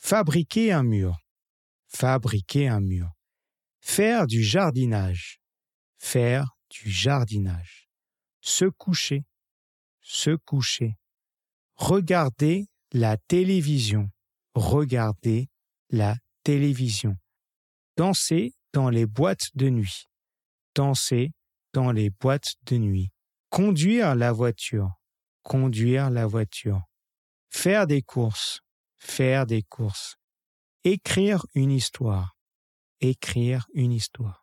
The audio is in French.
Fabriquer un mur. Fabriquer un mur. Faire du jardinage. Faire du jardinage. Se coucher. Se coucher. Regarder la télévision. Regarder la télévision. Danser dans les boîtes de nuit. Danser dans les boîtes de nuit. Conduire la voiture. Conduire la voiture. Faire des courses. Faire des courses. Écrire une histoire. Écrire une histoire.